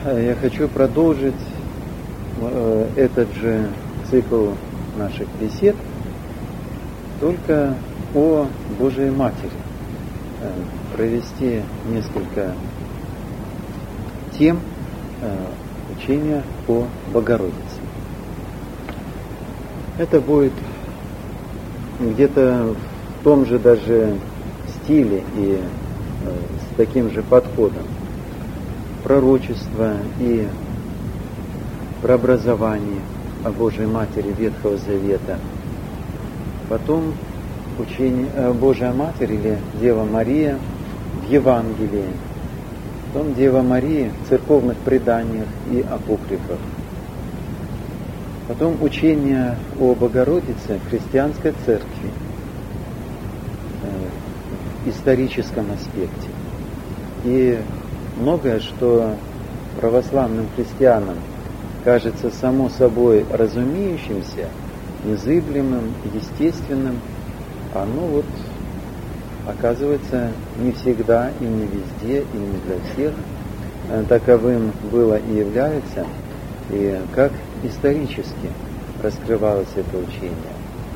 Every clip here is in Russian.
я хочу продолжить этот же цикл наших бесед, только о Божией Матери. Провести несколько тем учения о Богородице. Это будет где-то в том же даже стиле и с таким же подходом. Пророчество и прообразование о Божьей Матери Ветхого Завета. Потом учение о Божьей Матери или Дева Мария в Евангелии. Потом Дева Мария в церковных преданиях и апокрифах. Потом учение о Богородице в христианской церкви в историческом аспекте. И многое, что православным христианам кажется само собой разумеющимся, незыблемым, естественным, оно оказывается не всегда и не везде, и не для всех таковым было и является, и как исторически раскрывалось это учение.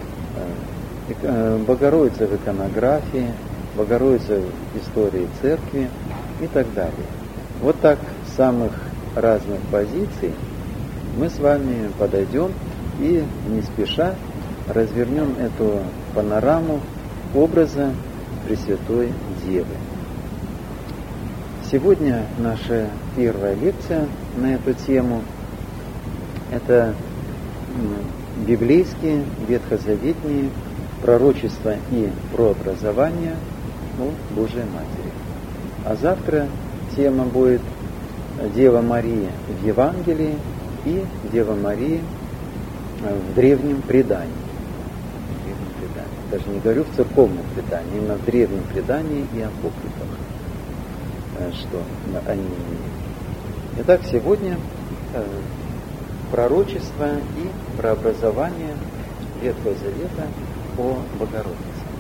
Богородица в иконографии, Богородица в истории церкви и так далее. Вот так с самых разных позиций мы с вами подойдем и не спеша развернем эту панораму образа Пресвятой Девы. Сегодня наша первая лекция на эту тему – это библейские, ветхозаветные пророчества и прообразования о Божьей Матери. А завтра тема будет Дева Мария в Евангелии и Дева Мария в древнем предании. Даже не говорю в церковном предании, именно в древнем предании и апокрифах, что они имеют. Итак, сегодня пророчество и прообразование Ветхого Завета о Богородице.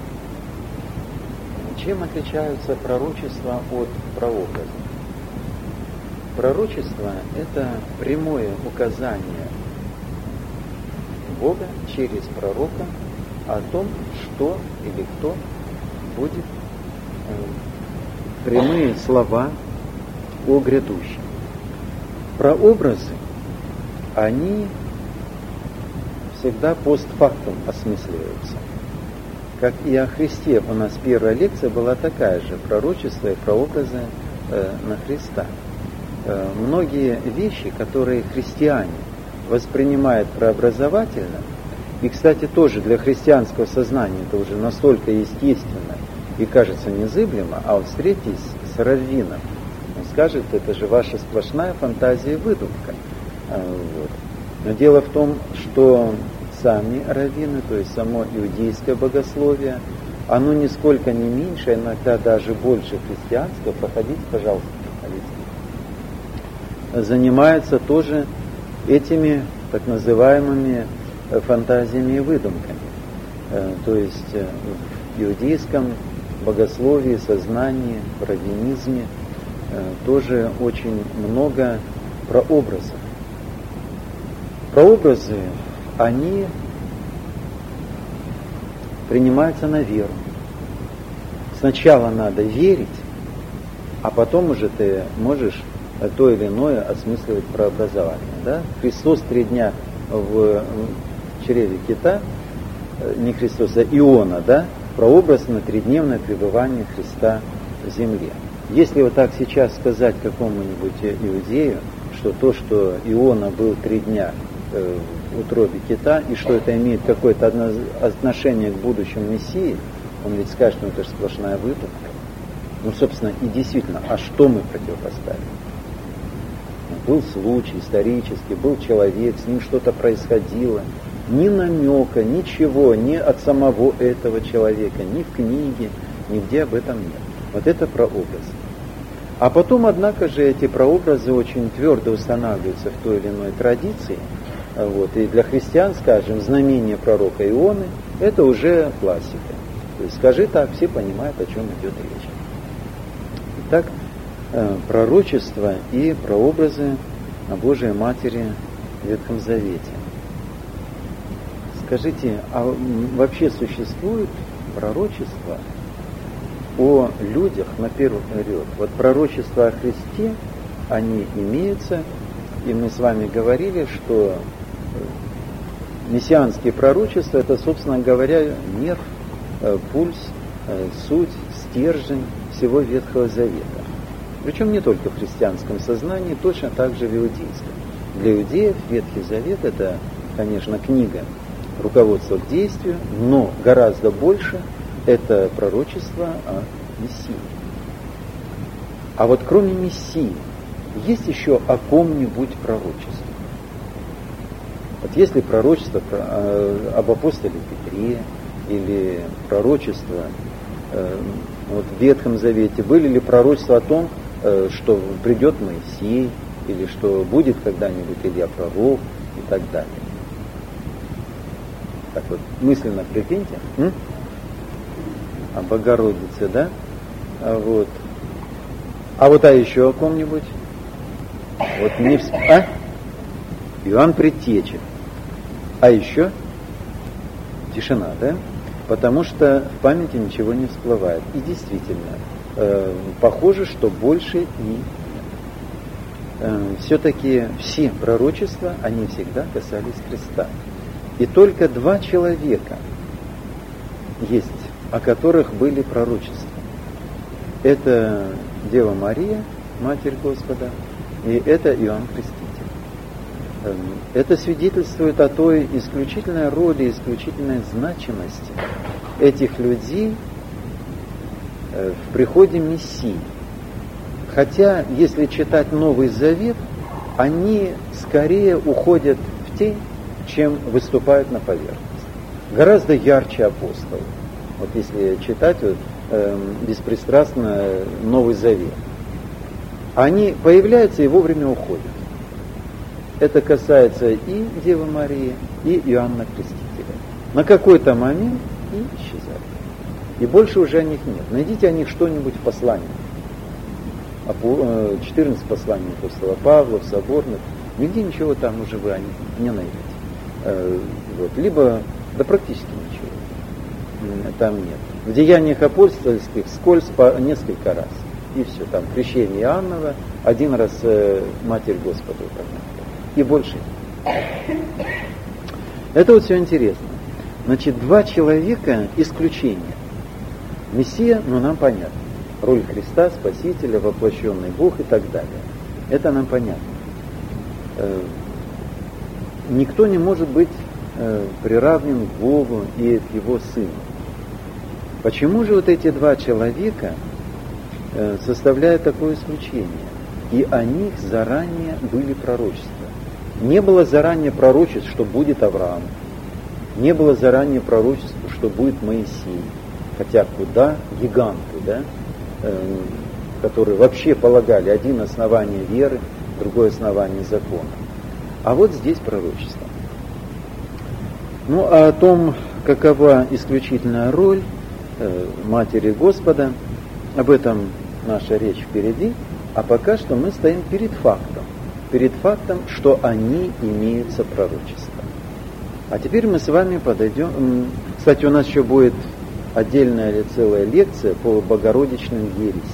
Чем отличаются пророчества от прообраза? Пророчество – это прямое указание Бога через пророка о том, что или кто будет, прямые слова о грядущем. Прообразы, они всегда постфактум осмысливаются. Как и о Христе, у нас первая лекция была такая же, пророчество и прообразы на Христа. Многие вещи, которые христиане воспринимают прообразовательно, и, кстати, тоже для христианского сознания это уже настолько естественно и кажется незыблемо, а вот встретитесь с раввином, он скажет, это же ваша сплошная фантазия и выдумка. Но дело в том, что сами раввины, то есть само иудейское богословие, оно нисколько не меньше, иногда даже больше христианского, проходите, пожалуйста, проходите, занимается тоже этими так называемыми фантазиями и выдумками. То есть в иудейском богословии, сознании, в раввинизме тоже очень много прообразов. Прообразы, они принимаются на веру. Сначала надо верить, а потом уже ты можешь то или иное осмысливать прообразование. Да? Христос 3 дня в чреве кита, не Христос, а Иона, да? Прообраз на 3-дневное пребывание Христа в земле. Если вот так сейчас сказать какому-нибудь иудею, что то, что Иона был 3 дня в утробе кита, и что это имеет какое-то отношение к будущему Мессии, он ведь скажет, что это же сплошная выдумка. Ну, собственно, и действительно, а что мы противопоставим? Был случай исторический, был человек, с ним что-то происходило. Ни намека, ничего, ни от самого этого человека, ни в книге, нигде об этом нет. Вот это прообраз. А потом, однако же, эти прообразы очень твердо устанавливаются в той или иной традиции. И для христиан, скажем, знамение пророка Ионы – это уже классика. То есть скажи так, все понимают, о чем идет речь. Итак, пророчества и прообразы Божией Матери в Ветхом Завете. Скажите, а вообще существует пророчество о людях на первый период? Вот пророчества о Христе, они имеются, и мы с вами говорили, что мессианские пророчества — это, собственно говоря, нерв, пульс, суть, стержень всего Ветхого Завета. Причем не только в христианском сознании, точно так же в иудейском. Для иудеев Ветхий Завет — это, конечно, книга руководства к действию, но гораздо больше это пророчество о Мессии. А вот кроме Мессии, есть еще о ком-нибудь пророчество? Вот есть ли пророчество об апостоле Петре, или пророчество вот в Ветхом Завете? Были ли пророчества о том, что придет Моисей, или что будет когда-нибудь Илья пророк и так далее? Так вот, мысленно прикиньте. О Богородице, да? А вот еще о ком-нибудь? Вот не Иоанн Предтеча. А еще тишина, да? Потому что в памяти ничего не всплывает. И действительно, похоже, что больше и нет. Все-таки все пророчества, они всегда касались Христа. И только 2 человека есть, о которых были пророчества. Это Дева Мария, Матерь Господа, и это Иоанн Креститель. Это свидетельствует о той исключительной роли, исключительной значимости этих людей в приходе Мессии. Хотя, если читать Новый Завет, они скорее уходят в тень, чем выступают на поверхность. Гораздо ярче апостолов. Вот если читать беспристрастно Новый Завет. Они появляются и вовремя уходят. Это касается и Девы Марии, и Иоанна Крестителя. На какой-то момент и исчезают. И больше уже о них нет. Найдите о них что-нибудь в посланиях. 14 посланий апостола Павла, в соборных. Нигде ничего там уже вы о них не найдете. Либо, да практически ничего там нет. В деяниях апостольских вскользь по несколько раз. И все, там крещение Иоаннова, 1 раз Матерь Господа упомянута. И больше нет. Это вот все интересно. Значит, 2 человека исключения. Мессия, нам понятно. Роль Христа, Спасителя, воплощенный Бог и так далее. Это нам понятно. Никто не может быть приравнен к Богу и к Его Сыну. Почему же вот эти 2 человека составляют такое исключение? И о них заранее были пророчества. Не было заранее пророчеств, что будет Авраам. Не было заранее пророчеств, что будет Моисей. Хотя куда гиганты, да? Которые вообще полагали один основание веры, другое основание закона. А вот здесь пророчество. А о том, какова исключительная роль Матери Господа, об этом наша речь впереди, а пока что мы стоим перед фактом, что они имеются пророчества. А теперь мы с вами подойдем. Кстати, у нас еще будет отдельная или целая лекция по богородичным ересям.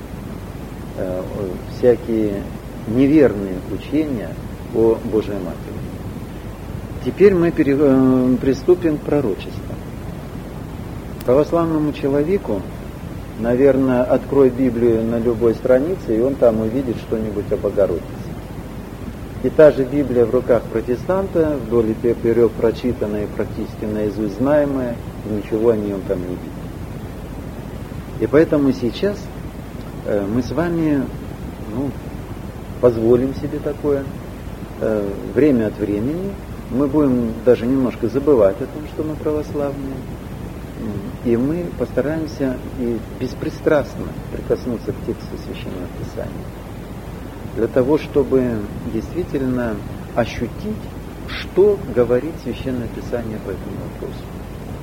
Всякие неверные учения о Божьей Матери. Теперь мы приступим к пророчеству. Православному человеку, наверное, открой Библию на любой странице, и он там увидит что-нибудь о Богородице. И та же Библия в руках протестанта, вдоль и поперек прочитанная и практически наизусть знаемая, ничего о ней он там не видит. И поэтому сейчас мы с вами позволим себе такое. Время от времени мы будем даже немножко забывать о том, что мы православные. И мы постараемся и беспристрастно прикоснуться к тексту Священного Писания. Для того, чтобы действительно ощутить, что говорит Священное Писание по этому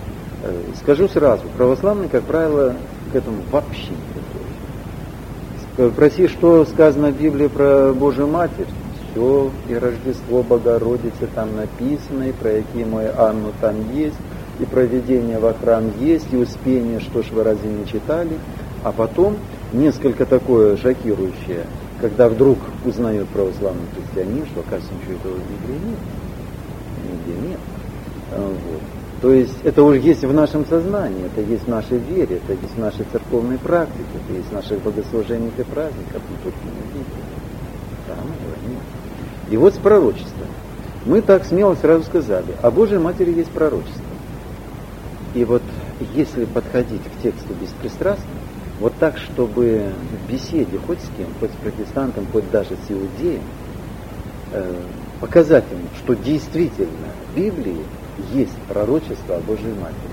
вопросу. Скажу сразу, православные, как правило, к этому вообще не готовы. Проси, что сказано в Библии про Божию Матерь. Все, и Рождество Богородицы там написано, и про Якима и Анну там есть, и проведение во храм есть, и Успение, что ж вы разве не читали? А потом несколько такое шокирующее, когда вдруг узнает православный христианин, что, оказывается, ничего этого в Библии нет. Нигде нет. Вот. То есть это уже есть в нашем сознании, это есть в нашей вере, это есть в нашей церковной практике, это есть в наших богослужениях и праздниках, но только не в Библии. Там этого нет. И вот с пророчеством. Мы так смело сразу сказали, о Божьей Матери есть пророчество. И вот если подходить к тексту беспристрастно, вот так, чтобы в беседе хоть с кем, хоть с протестантом, хоть даже с иудеем, показать ему, что действительно в Библии есть пророчество о Божьей Матери,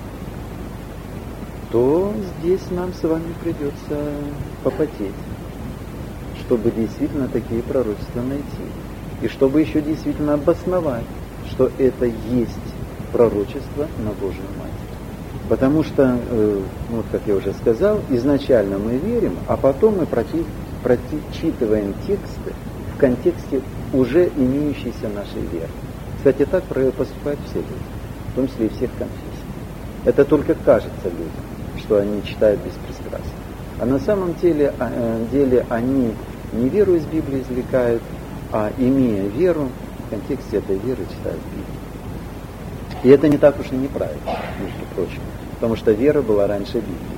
то здесь нам с вами придется попотеть, чтобы действительно такие пророчества найти. И чтобы еще действительно обосновать, что это есть пророчество на Божию Матерь. Потому что, вот как я уже сказал, изначально мы верим, а потом мы прочитываем тексты в контексте уже имеющейся нашей веры. Кстати, так поступают все люди, в том числе и всех конфессий. Это только кажется людям, что они читают беспристрастно. А на самом деле они не веру из Библии извлекают, а имея веру, в контексте этой веры читают Библию. И это не так уж и неправильно, между прочим, потому что вера была раньше Библии.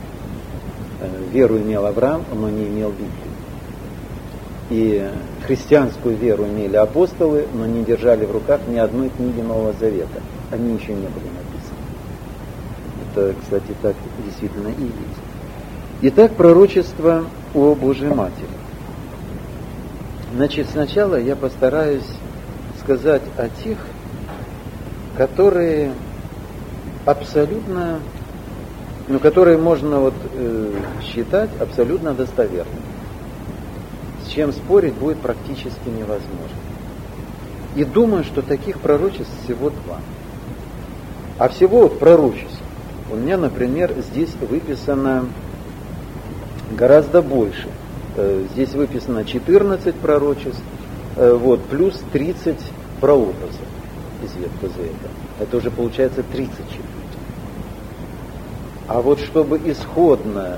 Веру имел Авраам, но не имел Библии. И христианскую веру имели апостолы, но не держали в руках ни одной книги Нового Завета. Они еще не были написаны. Это, кстати, так действительно и есть. Итак, пророчество о Божьей Матери. Значит, сначала я постараюсь сказать о тех, которые абсолютно, которые можно считать абсолютно достоверными. С чем спорить будет практически невозможно. И думаю, что таких пророчеств всего два. А всего пророчеств у меня, например, здесь выписано гораздо больше. Здесь выписано 14 пророчеств, плюс 30 прообразов из Ветхого Завета. Это уже получается 34. А вот чтобы исходно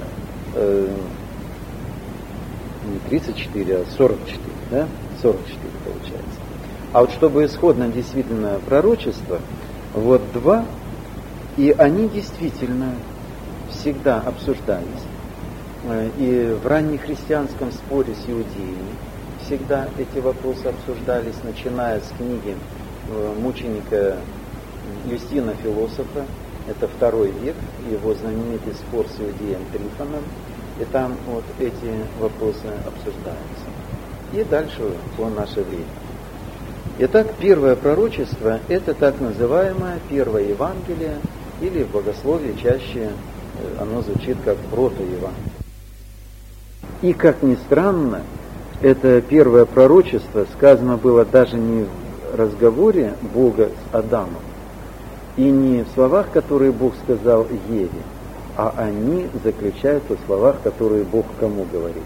не 34, а 44, да? 44 получается. А вот чтобы исходно действительно пророчество, два, и они действительно всегда обсуждались. И в раннехристианском споре с иудеями всегда эти вопросы обсуждались, начиная с книги мученика Юстина Философа, это II век, его знаменитый спор с иудеем Трифоном, и там эти вопросы обсуждаются. И дальше по наше время. Итак, первое пророчество – это так называемое первое Евангелие, или в богословии чаще оно звучит как протоевангелие. И, как ни странно, это первое пророчество сказано было даже не в разговоре Бога с Адамом, и не в словах, которые Бог сказал Еве, а они заключаются в словах, которые Бог кому говорит?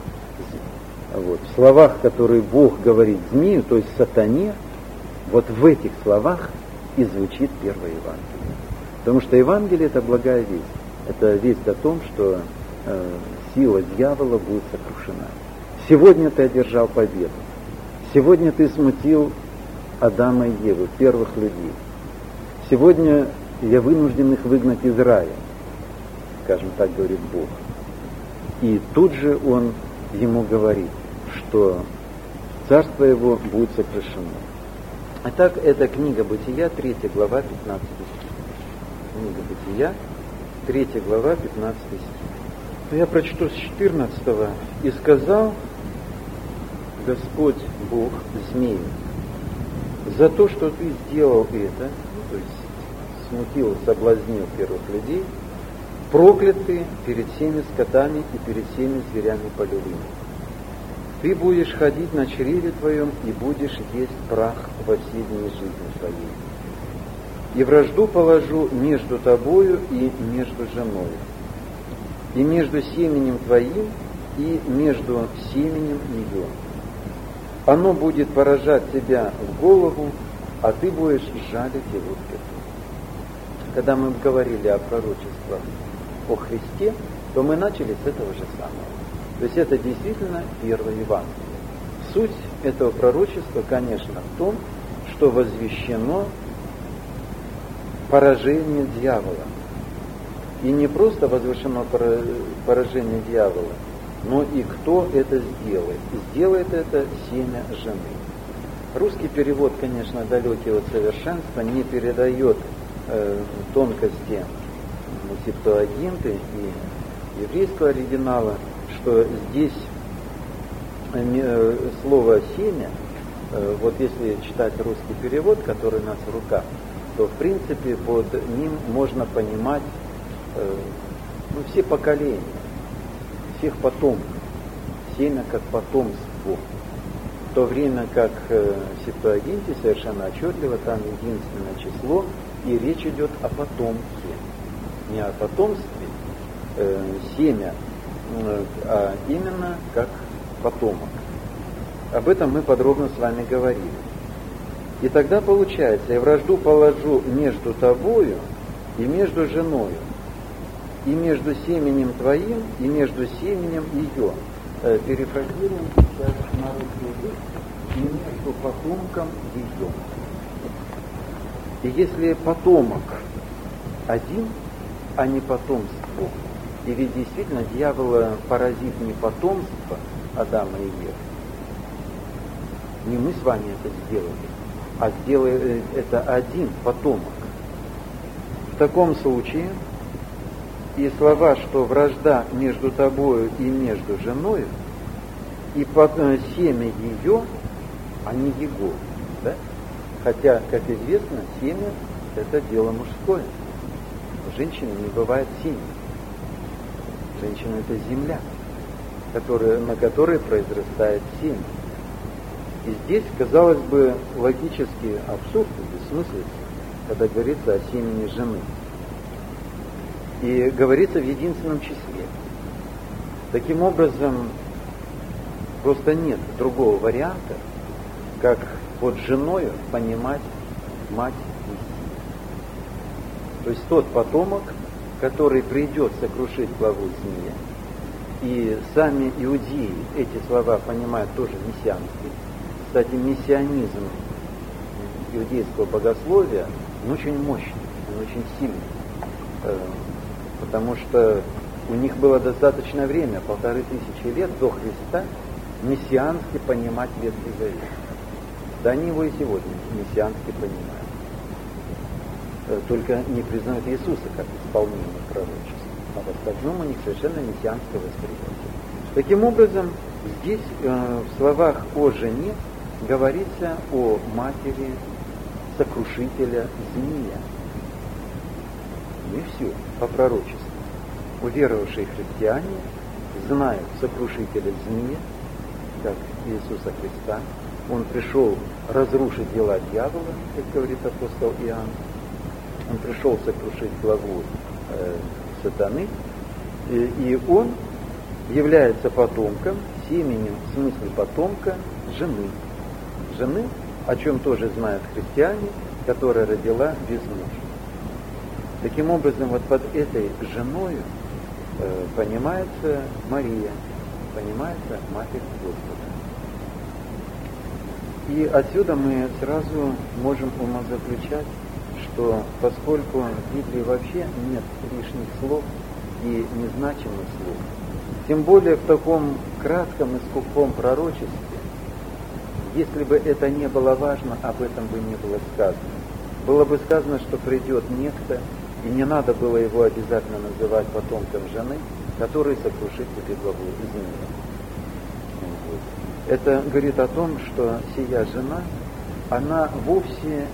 В словах, которые Бог говорит змею, то есть сатане, в этих словах и звучит первое Евангелие. Потому что Евангелие – это благая весть. Это весть о том, что сила дьявола будет сокрушена. Сегодня ты одержал победу. Сегодня ты смутил Адама и Еву, первых людей. Сегодня я вынужден их выгнать из рая, скажем так, говорит Бог. И тут же он ему говорит, что царство его будет сокрушено. Итак, это книга Бытия, 3 глава, 15 стих. Книга Бытия, 3 глава, 15 стих. Я прочту с 14. «И сказал Господь Бог змею, за то, что ты сделал это, то есть смутил, соблазнил первых людей, прокляты перед всеми скотами и перед всеми зверями полевыми. Ты будешь ходить на чреве твоем и будешь есть прах во все дни жизни твоей. И вражду положу между тобою и между женою, и между семенем твоим и между семенем ее. Оно будет поражать тебя в голову, а ты будешь жалить его в пяту. Когда мы говорили о пророчествах о Христе, то мы начали с этого же самого. То есть это действительно первое Евангелие. Суть этого пророчества, конечно, в том, что возвещено поражение дьявола. И не просто возвещено поражение дьявола, но и кто это сделает. Сделает это семя жены. Русский перевод, конечно, далекий от совершенства, не передает тонкости Септуагинты и еврейского оригинала, что здесь слово «семя», вот если читать русский перевод, который у нас в руках, то в принципе под ним можно понимать все поколения, всех потомков, семя как потомство. В то время как в Септуагинте совершенно отчетливо там единственное число, и речь идет о потомке, не о потомстве, семя, а именно как потомок. Об этом мы подробно с вами говорили. И тогда получается, я вражду положу между тобою и между женою, и между семенем твоим, и между семенем ее. Перефразируем сейчас на русский язык, и между потомком ее. И если потомок один, а не потомство, и ведь действительно дьявола поразит не потомство Адама и Евы, не мы с вами это сделали, а сделает это один потомок. В таком случае и слова, что вражда между тобою и между женою, и семя ее, а не его. Да? Хотя, как известно, семя – это дело мужское. У женщины не бывает семени. Женщина – это земля, на которой произрастает семя. И здесь, казалось бы, логический абсурд, бессмыслица, когда говорится о семени жены. И говорится в единственном числе. Таким образом, просто нет другого варианта, как под женою понимать мать Мессии. То есть тот потомок, который придет сокрушить главу змея. И сами иудеи эти слова понимают тоже мессиански. Кстати, мессианизм иудейского богословия, он очень мощный, он очень сильный. Потому что у них было достаточно время, 1500 лет до Христа, мессиански понимать Ветхий Завет. Да они его и сегодня мессиански понимают. Только не признают Иисуса как исполнение пророчества. А в остальном у них совершенно мессианское восприятие. Таким образом, здесь в словах о жене говорится о матери сокрушителя змея. И все, по пророчеству. Уверовавшие христиане знают сокрушителя змея, как Иисуса Христа. Он пришел разрушить дела дьявола, как говорит апостол Иоанн. Он пришел сокрушить главу сатаны. И он является потомком, семенем, в смысле потомка, жены. Жены, о чем тоже знают христиане, которая родила без мужа. Таким образом, вот под этой женою понимается Мария, понимается Матерь Господа. И отсюда мы сразу можем умозаключать, что поскольку в Библии вообще нет лишних слов и незначимых слов, тем более в таком кратком и скупом пророчестве, если бы это не было важно, об этом бы не было сказано. Было бы сказано, что придет некто, и не надо было его обязательно называть потомком жены, который сокрушит тебе главу змея. Это говорит о том, что сия жена, она вовсе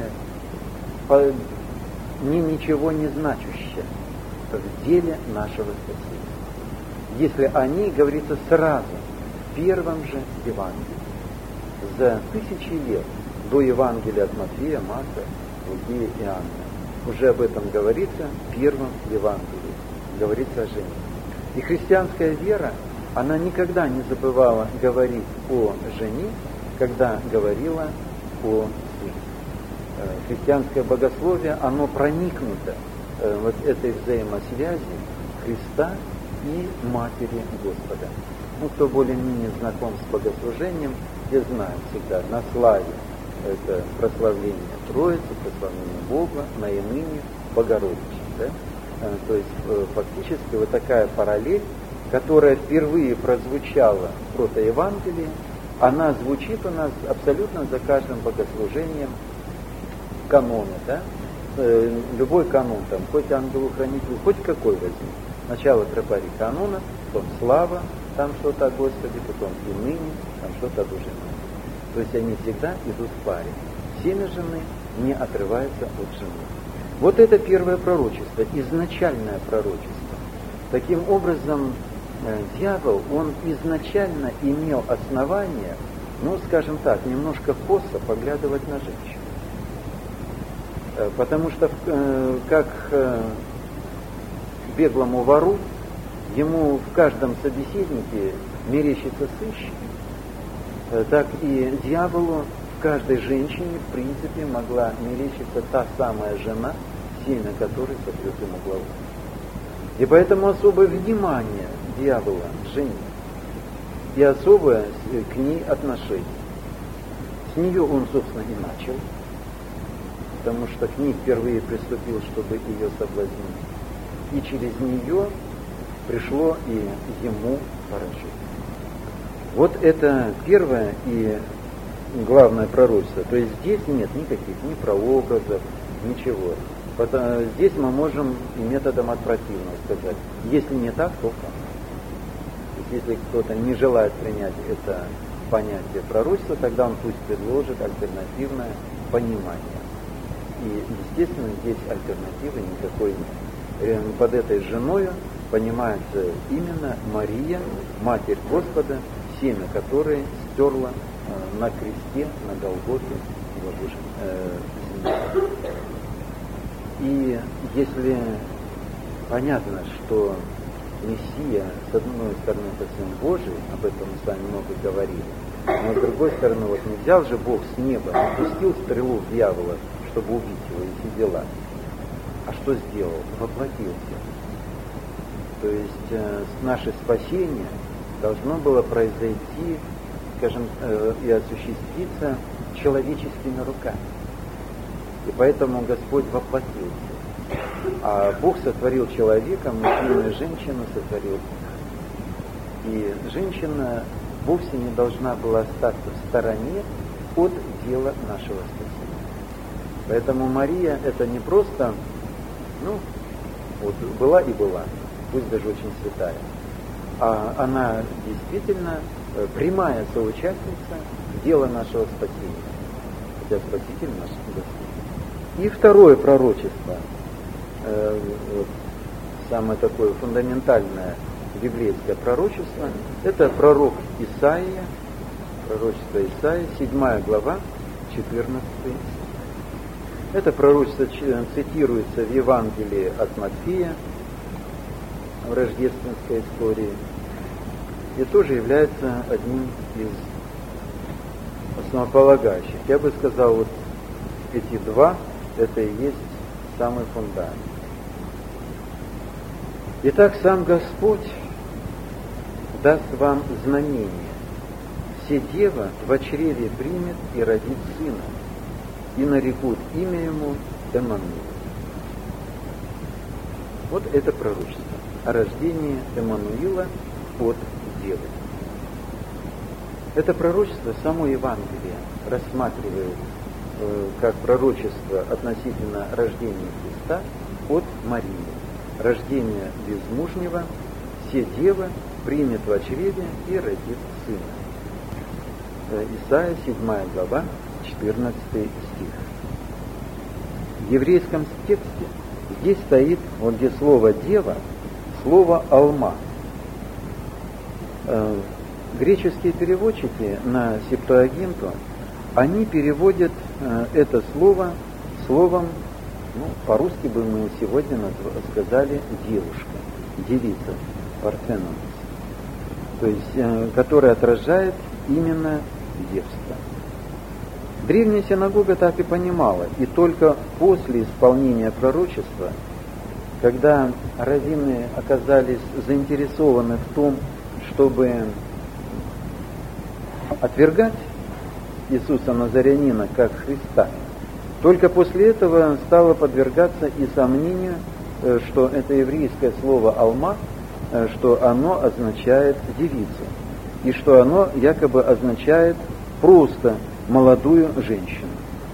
не ничего не значущая в деле нашего спасения. Если о ней говорится сразу, в первом же Евангелии, за 1000 лет до Евангелия от Матфея, Марка, Луки и Иоанна, уже об этом говорится в первом Евангелии, говорится о жене. И христианская вера она никогда не забывала говорить о жене, когда говорила о сыне. Христианское богословие, оно проникнуто вот этой взаимосвязи Христа и Матери Господа. Кто более-менее знаком с богослужением, те знают всегда на славе это прославление Троицы, прославление Бога, на иныне Богородичи. Да? То есть фактически вот такая параллель, которая впервые прозвучала в протоевангелии, она звучит у нас абсолютно за каждым богослужением канона. Да? Любой канон, там, хоть ангелу-хранителю, хоть какой возьми. Сначала тропари канона, потом слава, там что-то о Господе, потом и ныне, там что-то о Душе. То есть они всегда идут в паре. Семя жены не отрывается от жены. Вот это первое пророчество, изначальное пророчество. Таким образом, дьявол, он изначально имел основание, скажем так, немножко косо поглядывать на женщину. Потому что, как беглому вору, ему в каждом собеседнике мерещится сыщик, так и дьяволу в каждой женщине, в принципе, могла мерещиться та самая жена, семя которой сотрет ему главу. И поэтому особое внимание дьявола к жене и особое к ней отношение. С нее он, собственно, и начал, потому что к ней впервые приступил, чтобы ее соблазнить. И через нее пришло и ему поражение. Вот это первое и главное пророчество. То есть здесь нет никаких ни прообразов, ничего. Здесь мы можем и методом от противного сказать. Если не так, то как? То есть, если кто-то не желает принять это понятие пророчества, тогда он пусть предложит альтернативное понимание. И, естественно, здесь альтернативы никакой нет. Под этой женою понимается именно Мария, Матерь Господа, семя которой стерла на кресте, на Голгофе землю. И если понятно, что Мессия, с одной стороны, это Сын Божий, об этом мы с вами много говорили, но с другой стороны, вот не взял же Бог с неба, не пустил стрелу в дьявола, чтобы убить его, и все дела. А что сделал? Воплотился. То есть наше спасение должно было произойти, скажем, и осуществиться человеческими руками. И поэтому Господь воплотился. А Бог сотворил человека, мужчину и женщину сотворил. И женщина вовсе не должна была остаться в стороне от дела нашего спасения. Поэтому Мария это не просто, была и была, пусть даже очень святая, а она действительно прямая соучастница дела нашего спасения. Хотя Спаситель наш Господь. И второе пророчество, самое такое фундаментальное библейское пророчество, это пророк Исаия, пророчество Исаия, 7 глава, 14 стих. Это пророчество цитируется в Евангелии от Матфея, в рождественской истории, и тоже является одним из основополагающих. Я бы сказал, вот эти два, это и есть самый фундамент. Итак, сам Господь даст вам знамение. Все-дева в чреве примет и родит сына, и нарекут имя ему Эммануил. Вот это пророчество о рождении Эммануила от Девы. Это пророчество само Евангелие рассматривает как пророчество относительно рождения Христа от Марии. Рождение безмужнего, все-дева примет в чреве и родит сына. Исайя, 7 глава, 14 стих. В еврейском тексте здесь стоит, вот где слово «дева», слово «алма». Греческие переводчики на Септуагинту, они переводят это слово словом, по-русски бы мы сегодня сказали девушка, девица, парфенон. то есть, который отражает именно девство. Древняя синагога так и понимала, и только после исполнения пророчества, когда раввины оказались заинтересованы в том, чтобы отвергать Иисуса Назарянина как Христа, только после этого стало подвергаться и сомнению, что это еврейское слово «алма», что оно означает девицу, и что оно якобы означает просто молодую женщину.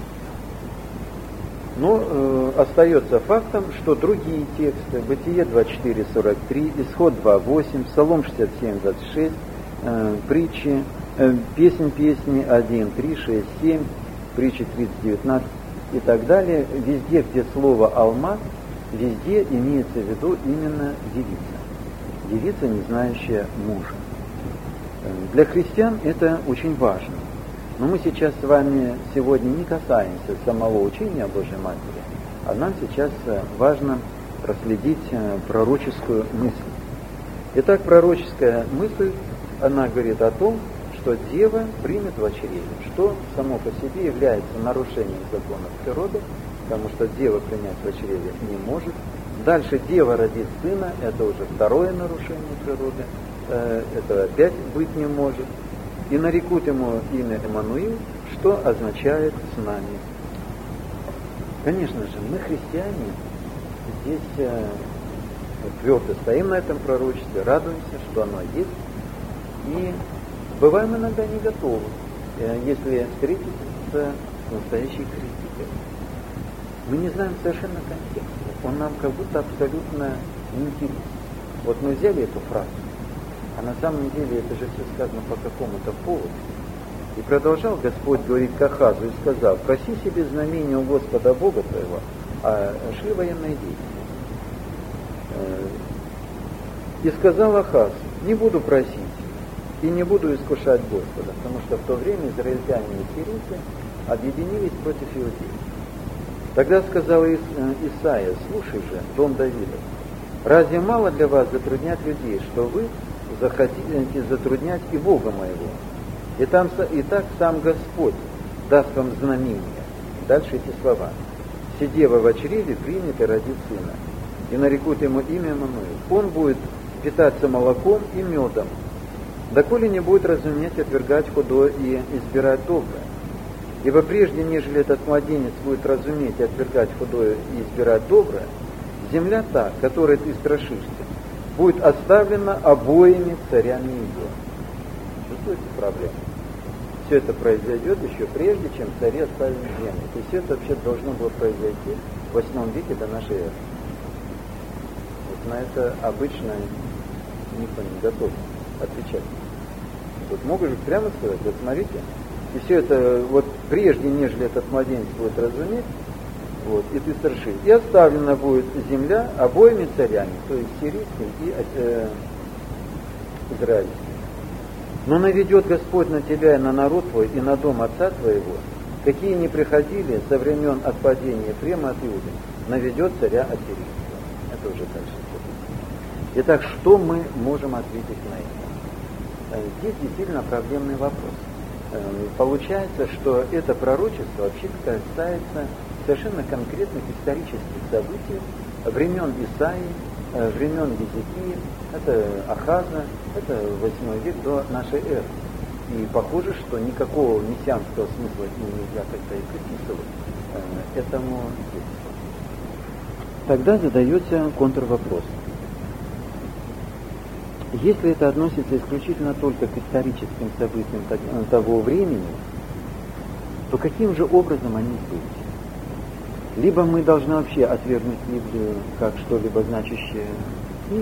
Но остается фактом, что другие тексты, Бытие 24:43, Исход 2:8, Псалом 67:26, притчи, Песнь песни 1:3, 6, 7, притчи 30:19 и так далее, везде, где слово «алма», везде имеется в виду именно девица. Девица, не знающая мужа. Для христиан это очень важно. Но мы сейчас с вами сегодня не касаемся самого учения о Божьей Матери, а нам сейчас важно проследить пророческую мысль. Итак, пророческая мысль, она говорит о том, что дева примет в чреве, что само по себе является нарушением законов природы, потому что дева принять в чреве не может. Дальше дева родит сына, это уже второе нарушение природы, это опять быть не может. И нарекут ему имя Эммануил, что означает «с нами». Конечно же, мы, христиане, здесь твердо стоим на этом пророчестве, радуемся, что оно есть, и бываем иногда не готовы, если встретиться с настоящей критикой. Мы не знаем совершенно контекста, он нам как будто абсолютно неинтересен. Вот мы взяли эту фразу, а на самом деле это же все сказано по какому-то поводу. И продолжал Господь говорить к Ахазу и сказал: проси себе знамения у Господа Бога твоего, а шли военные действия. И сказал Ахаз: не буду просить и не буду искушать Господа, потому что в то время израильтяне и сирийцы объединились против иудеев. Тогда сказал Исаия: слушай же, дом Давидов, разве мало для вас затруднять людей, что вы захотите затруднять и Бога моего? И так сам Господь даст вам знамение. Дальше эти слова: сидева в чреве примет и родит сына, и нарекут ему имя Эммануил. Он будет питаться молоком и медом, доколе не будет разуметь отвергать худое и избирать доброе. Ибо прежде, нежели этот младенец будет разуметь и отвергать худое и избирать доброе, земля та, которой ты страшишься, будет оставлена обоими царями ее. Чувствуете проблему? Все это произойдет еще прежде, чем цари оставили землю. То есть это вообще должно было произойти в 8 веке до нашей эры. Вот на это обычно никто не готов отвечать. Вот могут же прямо сказать: вот смотрите, и все это вот прежде, нежели этот младенец будет разуметь, вот, и ты старший, и оставлена будет земля обоими царями, то есть сирийским и израильским. Но наведет Господь на тебя и на народ твой, и на дом отца твоего, какие не приходили со времен отпадения Ефрема от Иуды, наведет царя ассирийского. Это уже дальше. Итак, что мы можем ответить на это? Здесь действительно проблемный вопрос. Получается, что это пророчество вообще касается совершенно конкретных исторических событий времен Исаии, времен Езекии, это Ахаза, это 8 век до нашей эры. И похоже, что никакого мессианского смысла нельзя как-то и приписывать этому тексту. Тогда задается контрвопрос. Если это относится исключительно только к историческим событиям того времени, то каким же образом они были? Либо мы должны вообще отвергнуть Библию как что-либо значащее книгу.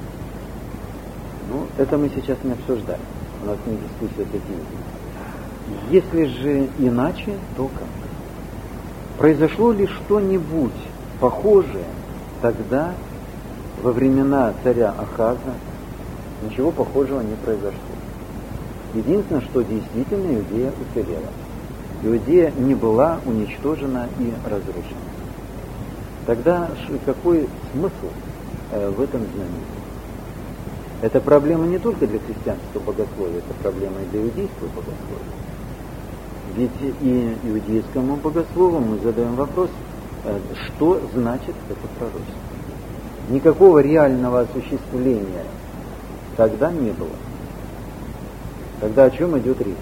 Ну, это мы сейчас не обсуждаем. У нас не дискуссия этой книги. Если же иначе, то как? Произошло ли что-нибудь похожее тогда, во времена царя Ахаза? Ничего похожего не произошло. Единственное, что действительно Иудея уцелела. Иудея не была уничтожена и разрушена. Тогда какой смысл в этом знамении? Это проблема не только для христианского богословия, это проблема и для иудейского богословия. Ведь и иудейскому богослову мы задаем вопрос, что значит это пророчество. Никакого реального осуществления тогда не было. Тогда о чем идет речь?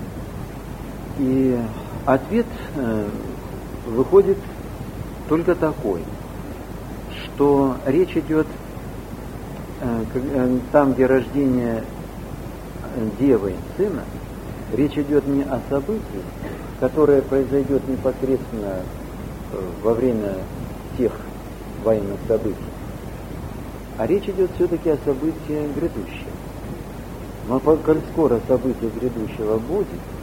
И ответ выходит только такой, что речь идет там, где рождение девы сына, речь идет не о событии, которое произойдет непосредственно во время тех военных событий, а речь идет все-таки о событии грядущем. Но коль скоро событие грядущего будет,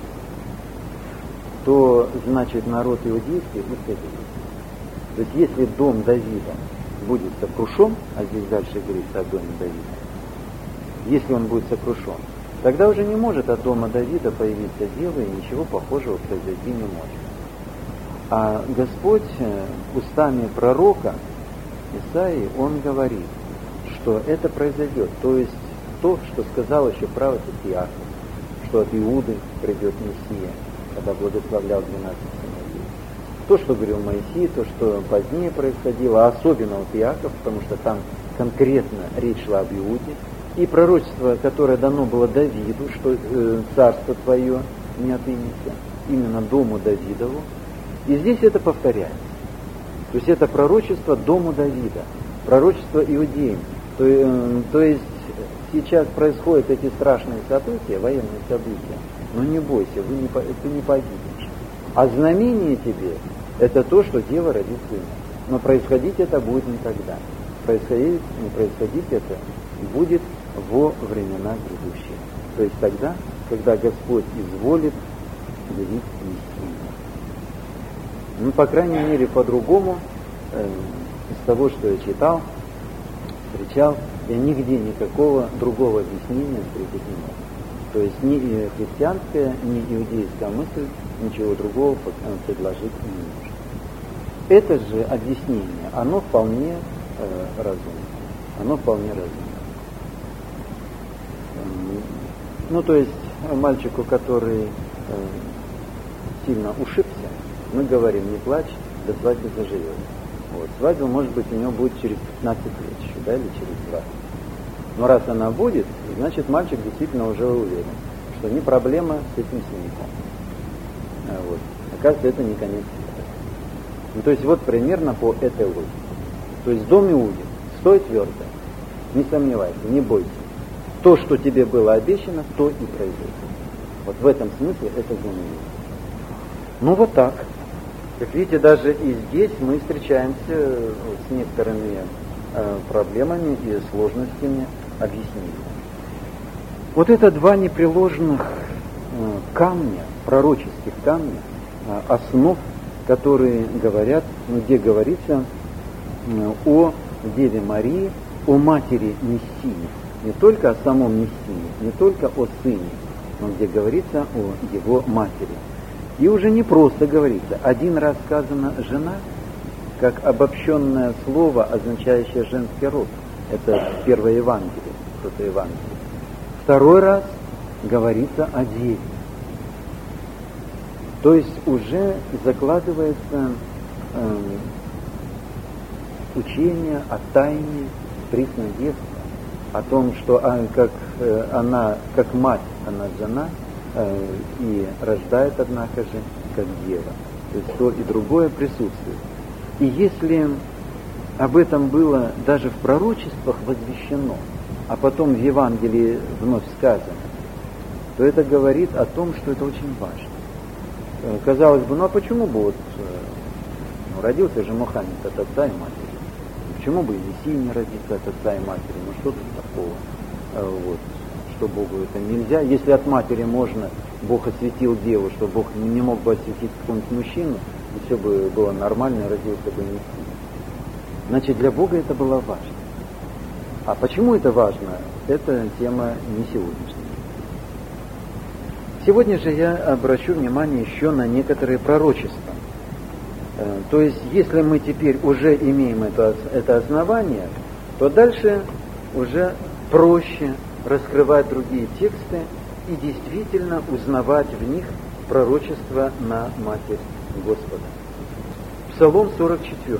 то значит народ иудейский исцелится. То есть если дом Давида будет сокрушен, а здесь дальше говорится о доме Давида, если он будет сокрушен, тогда уже не может от дома Давида появиться дева, и ничего похожего произойти не может. А Господь устами пророка Исаии, он говорит, что это произойдет. То есть то, что сказал еще праведник Иаков, что от Иуды придет Мессия, когда благословлял 12 сыновей. То, что говорил Моисей, то, что позднее происходило, а особенно вот Иаков, потому что там конкретно речь шла об Иуде, и пророчество, которое дано было Давиду, что царство твое не отымется, именно дому Давидову. И здесь это повторяется. То есть это пророчество дому Давида, пророчество иудеям. То есть сейчас происходят эти страшные события, военные события, но не бойся, ты не погибнешь. А знамение тебе – это то, что дева родит сына. Но происходить это будет не тогда. Происходить это будет во времена грядущие. То есть тогда, когда Господь изволит явить Мессию. Ну, по крайней мере, по-другому, из того, что я читал, встречал, я нигде никакого другого объяснения встретить не мог. То есть ни христианская, ни иудейская мысль ничего другого предложить не может. Это же объяснение, оно вполне разумно. Оно вполне разумно. Ну, то есть мальчику, который сильно ушибся, мы говорим, не плачь, до свадьбы заживет. Вот. Свадьба, может быть, у него будет через 15 лет еще, да, или через 20. Но раз она будет, значит, мальчик действительно уже уверен, что не проблема с этим синяком. Вот. Оказывается, это не конец света. Ну, то есть вот примерно по этой логике. То есть дом Иуде, стой твердо, не сомневайся, не бойся. То, что тебе было обещано, то и произойдет. Вот в этом смысле это дом Иуде. Ну вот так. Как видите, даже и здесь мы встречаемся с некоторыми проблемами и сложностями объяснения. Вот это два непреложных камня, пророческих камня, основ, которые говорят, где говорится о Деве Марии, о матери Мессии. Не только о самом Мессии, не только о сыне, но где говорится о его матери. И уже не просто говорится. Один раз сказано «жена», как обобщенное слово, означающее женский род. Это первое Евангелие, протоевангелие. Второй раз говорится о деве. То есть уже закладывается учение о тайне преснодевства, о том, что как она, как мать, она жена, и рождает, однако же, как дева. То есть то и другое присутствует. И если об этом было даже в пророчествах возвещено, а потом в Евангелии вновь сказано, то это говорит о том, что это очень важно. Казалось бы, ну а почему бы вот, родился же Мухаммед от отца и матери, почему бы и Мессия не родиться от отца и матери, ну что тут такого, вот, что Богу это нельзя. Если от матери можно, Бог осветил деву, что Бог не мог бы осветить какого-нибудь мужчину, и все бы было нормально, и родился бы Мессия. Значит, для Бога это было важно. А почему это важно? Это тема не сегодняшняя. Сегодня же я обращу внимание еще на некоторые пророчества. То есть, если мы теперь уже имеем это основание, то дальше уже проще раскрывать другие тексты и действительно узнавать в них пророчество на Матерь Господа. Псалом 44.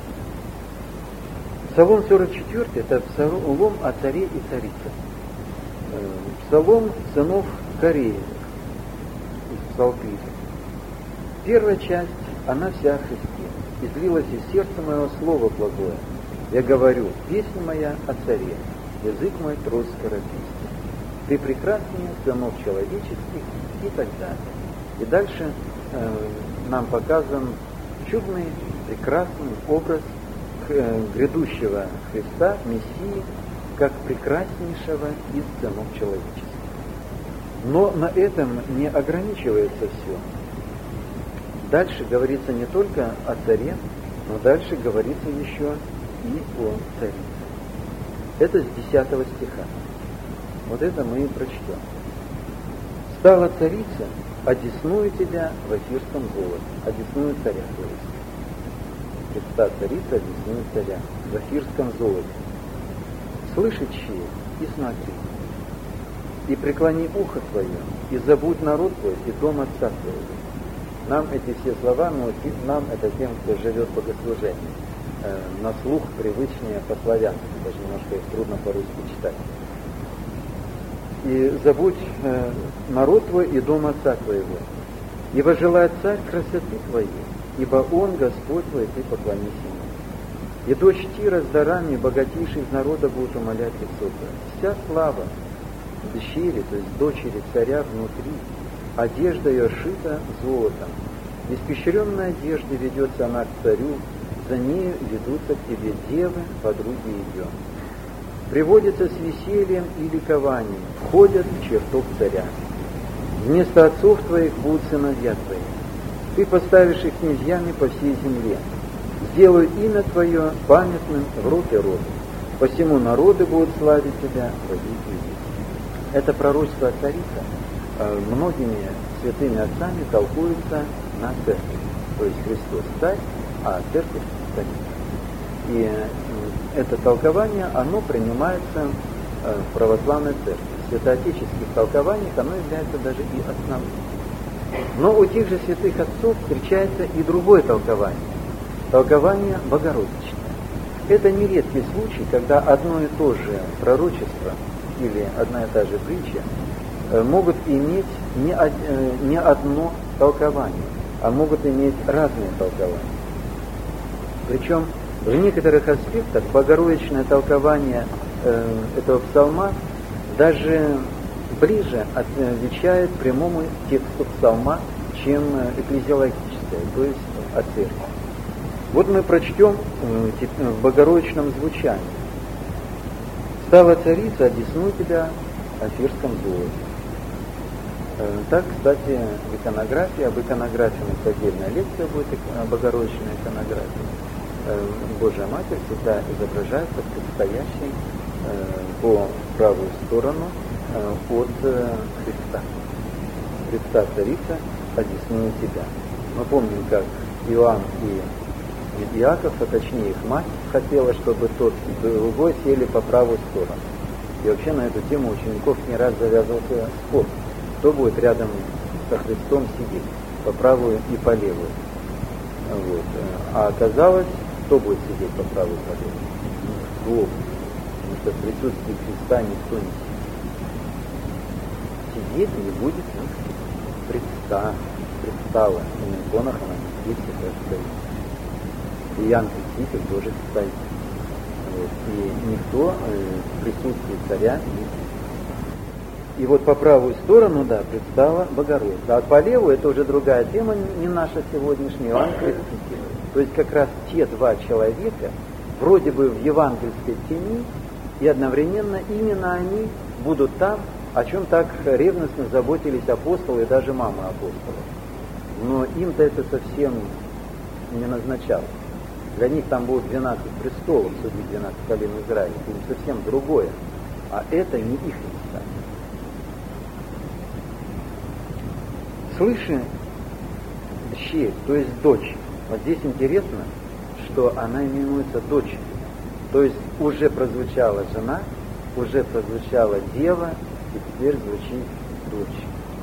Псалом 44 – это псалом о царе и царице. Псалом сынов Кореи из Псалтыря. Первая часть, она вся о Христе. «Излилось из сердца моего слово благое. Я говорю, песня моя о царе, язык мой трос скорописный. Ты прекраснее сынов человеческих» и так далее. И дальше нам показан чудный, прекрасный образ грядущего Христа, Мессии, как прекраснейшего из сынов человеческих. Но на этом не ограничивается все. Дальше говорится не только о царе, но дальше говорится еще и о царице. Это с 10 стиха. Вот это мы и прочтем. «Стала царица, одесную тебя в эфирском золоте». Одесную царя, то есть. Христа царица, одесную царя в эфирском золоте. «Слышит чьи и смотри, и преклони ухо твое, и забудь народ твой, и дом отца твоего». Нам эти все слова, но нам это тем, кто живет в богослужении. На слух привычнее по-славянски, даже немножко их трудно по-русски читать. «И забудь народ твой и дом отца твоего, ибо желает царь красоты твоей, ибо он Господь твой, ты поклонись ему. И дочь Тира с дарами, богатейший из народа, будут умолять лицо твое. Вся слава дщери, то есть дочери царя внутри, одежда ее шита золотом. В испещренной одежде ведется она к царю, за нею ведутся к тебе девы, подруги ее. Приводятся с весельем и ликованием, входят в чертог царя. Вместо отцов твоих будут сыновья твои. Ты поставишь их князьями по всей земле. Сделаю имя твое памятным в роде роду. Посему народы будут славить тебя во веки веков. Это пророчество о царице многими святыми отцами толкуется на церковь. То есть Христос царь, а церковь царица. И это толкование, оно принимается в православной церкви. В святоотеческих толкованиях оно является даже и основным. Но у тех же святых отцов встречается и другое толкование. Толкование богородичное. Это нередкий случай, когда одно и то же пророчество или одна и та же притча могут иметь не одно толкование, а могут иметь разные толкования. Причем в некоторых аспектах богородичное толкование этого псалма даже ближе отвечает прямому тексту псалма, чем экклезиологическое, то есть о церкви. Вот мы прочтем в богородичном звучании. «Стала царица, одесну тебя в офирском золоте». Так, кстати, в иконографии, об иконографии у нас отдельная лекция будет, богородичная иконография. Божья Матерь всегда изображается предстоящей по правую сторону от Христа. Христа царица, одесную тебя. Мы помним, как Иоанн и Иаков, а точнее их мать, хотела, чтобы тот и другой сели по правую сторону. И вообще на эту тему учеников не раз завязывался спор, кто будет рядом со Христом сидеть, по правую и по левую. Вот. А оказалось, кто будет сидеть по правую и по левую? Никто. Потому что в присутствии Христа никто не сидит. Сидеть не будет никто. Предстала. И на иконах она здесь как стоит. И Иоанн Креститель тоже стоит. Вот. И никто в присутствии царя не сидит. И вот по правую сторону, да, предстала Богородица. А по левую это уже другая тема, не наша сегодняшняя, Иоанн Креститель. То есть как раз те два человека, вроде бы в евангельской тени, и одновременно именно они будут там, о чем так ревностно заботились апостолы и даже мама апостолов. Но им-то это совсем не назначалось. Для них там будут 12 престолов, судить 12 колен Израиля. Это совсем другое. А это не их места. Слыши, дщерь, то есть дочь. Вот здесь интересно, что она именуется дочерью. То есть уже прозвучала жена, уже прозвучала дева, и теперь звучит дочь.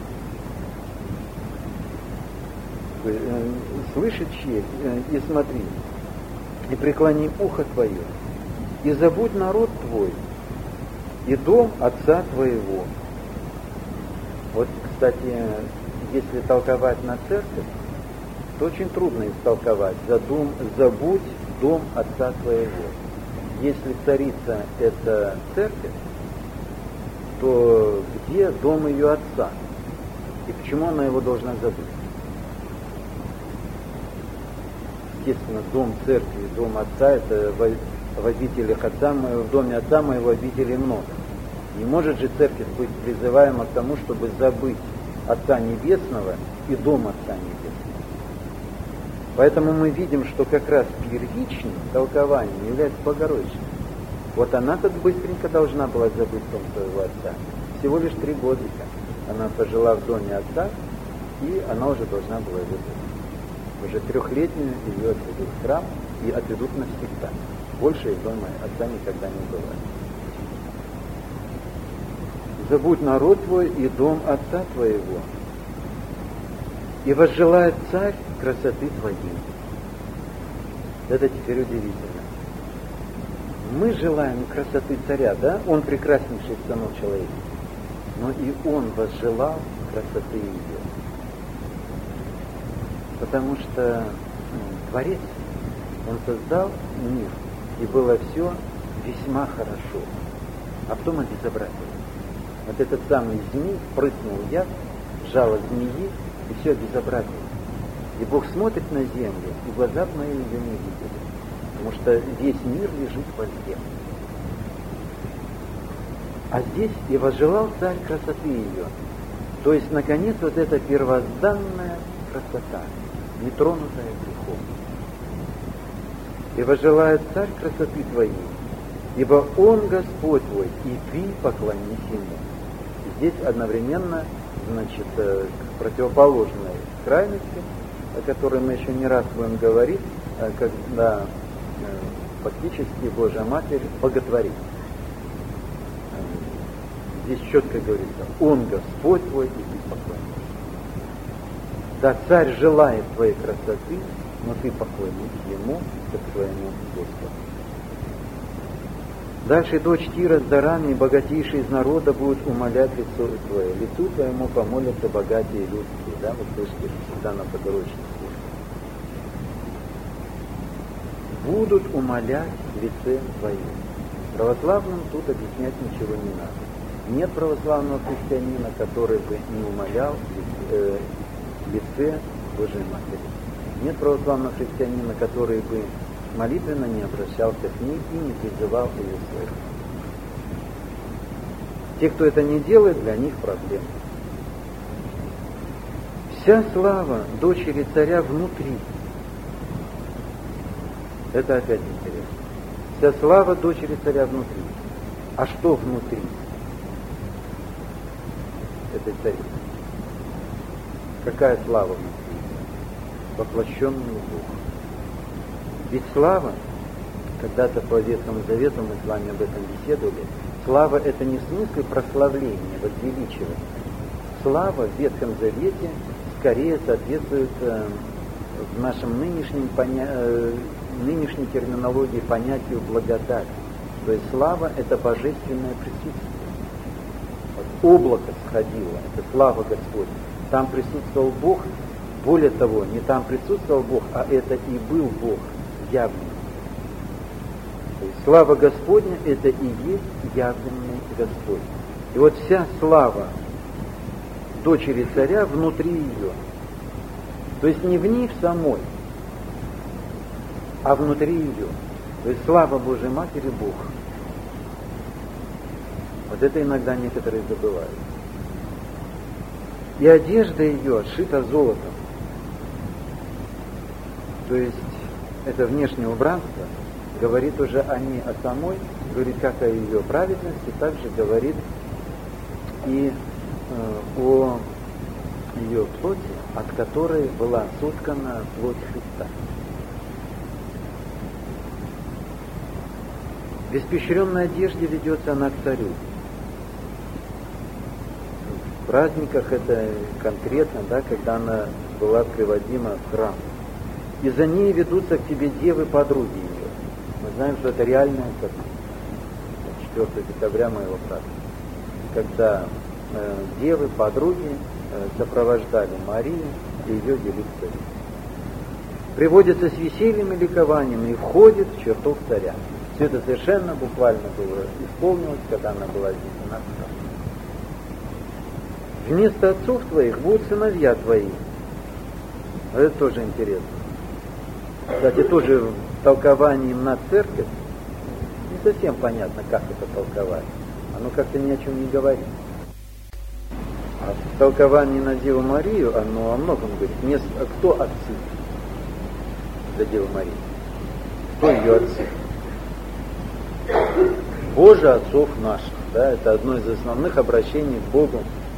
Слышит челядь, и смотри, и преклони ухо твое, и забудь народ твой, и дом отца твоего. Вот, кстати, если толковать на церковь, то очень трудно истолковать. Забудь дом отца твоего. Если царица – это церковь, то где дом ее отца? И почему она его должна забыть? Естественно, дом церкви, дом отца – это в обителях отца моего, в доме отца моего обителей много. Не может же церковь быть призываема к тому, чтобы забыть Отца Небесного и дом Отца Небесного. Поэтому мы видим, что как раз первичным толкованием является Богородица. Вот она так быстренько должна была забыть дом своего отца. Всего лишь 3 годика она пожила в доме отца, и она уже должна была его забыть. Уже 3-летнюю ее отведут в храм и отведут навсегда. Больше из дома отца никогда не бывает. Забудь народ твой и дом отца твоего, и возжелает царь красоты твоей. Это теперь удивительно. Мы желаем красоты царя, да? Он прекраснейший сынок человека. Но и он возжелал красоты ее. Потому что Творец, он создал мир, и было все весьма хорошо. А потом обезобразил. Вот этот самый змей прыснул яд, жало змеи, и все обезобразило. И Бог смотрит на землю, и глаза мои ее не видели. Потому что весь мир лежит во льде. А здесь и возжелал царь красоты ее. То есть, наконец, вот эта первозданная красота, нетронутая грехом. И возжелает царь красоты твоей, ибо Он Господь твой, и ты поклонись Ему. Здесь одновременно, значит, к противоположной крайности, о которой мы еще не раз будем говорить, когда фактически Божья Матерь боготворит. Здесь четко говорится: Он Господь твой, и ты поклонись. Да, царь желает твоей красоты, но ты поклонись Ему, как своему Господу. Дальше дочь Тира с дарами, богатейший из народа, будет умолять лицо твое. Лицу твоему помолятся богатые людские. Да, вы слышите, что всегда на подручной службе. Будут умолять лице твое. Православным тут объяснять ничего не надо. Нет православного христианина, который бы не умолял лице Божьей Матери. Нет православного христианина, который бы молитвенно не обращался к ней и не призывал ее слышать. Те, кто это не делает, для них проблема. Вся слава дочери царя внутри. Это опять интересно. Вся слава дочери царя внутри. А что внутри этой царицы? Какая слава внутри? Воплощенный Бог. Ведь слава, когда-то по Ветхому Завету мы с вами об этом беседовали, слава — это не в смысле прославления, возвеличивания. Слава в Ветхом Завете скорее соответствует в нашем нынешней терминологии понятию благодать. То есть слава — это божественное присутствие. Вот облако сходило, это слава Господня. Там присутствовал Бог. Более того, не там присутствовал Бог, а это и был Бог явный. То есть слава Господня — это и есть явленный Господь. И вот вся слава дочери царя внутри ее. То есть не в ней в самой, а внутри ее. То есть слава Божьей Матери — Бог. Вот это иногда некоторые забывают. И одежда ее сшита золотом. То есть это внешнее убранство говорит уже не о самой, говорит как о ее праведности, также говорит и о ее плоти, от которой была соткана плоть Христа. В испещренной одежде ведется она к царю. В праздниках это конкретно, да, когда она была приводима в храм. И за ней ведутся к тебе девы, подруги ее. Мы знаем, что это реальная картина. 4 декабря моего праздника. Когда девы, подруги сопровождали Марию и ее вели к царю. Приводится с весельем и ликованием и входит в чертог царя. Все это совершенно буквально было исполнилось, когда она была здесь у нас. Вместо отцов твоих будут сыновья твои. Это тоже интересно. Кстати, тоже в толковании на церковь не совсем понятно, как это толковать. Оно как-то ни о чем не говорит. А в толковании на Деву Марию оно о многом говорит. Кто отцы для Девы Марии? Кто ее отцы? Боже, отцов наших. Да, это одно из основных обращений к Богу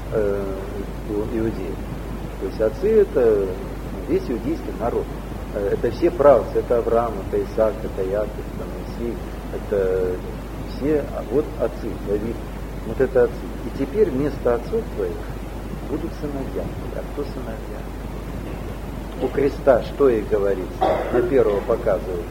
у иудеев. То есть отцы это весь иудейский народ. Это все правцы, это Авраам, это Исаак, это Яков, это Моисей, это все, а вот отцы, Давид, вот это отцы. И теперь вместо отцов твоих будут сыновья. А кто сыновья? У креста что ей говорится? На первого показывают.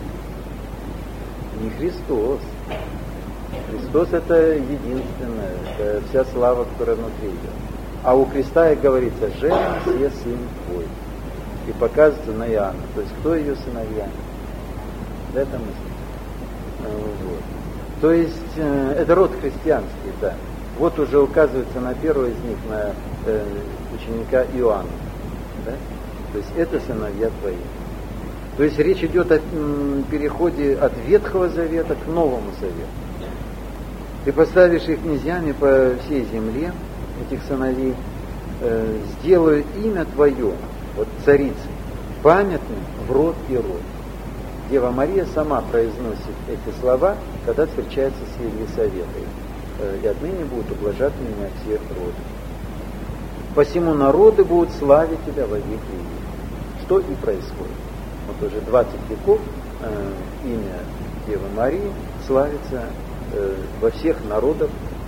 Не Христос. Христос это единственное, это вся слава, которая внутри ее. А у креста ей говорится, жена все сын твой. И показывается на Иоанна. То есть кто ее сыновья? Это мысль. Вот. То есть это род христианский, да. Вот уже указывается на первого из них, на ученика Иоанна. Да? То есть это сыновья твои. То есть речь идет о переходе от Ветхого Завета к Новому Завету. Ты поставишь их князьями по всей земле, этих сыновей, сделаю имя твое, вот царицы, памятным в род и род. Дева Мария сама произносит эти слова, когда встречается с Елисаветой. И отныне будут ублажать меня все роды. Посему народы будут славить тебя во веки веков. Что и происходит. Вот уже 20 веков имя Девы Марии славится во всех народах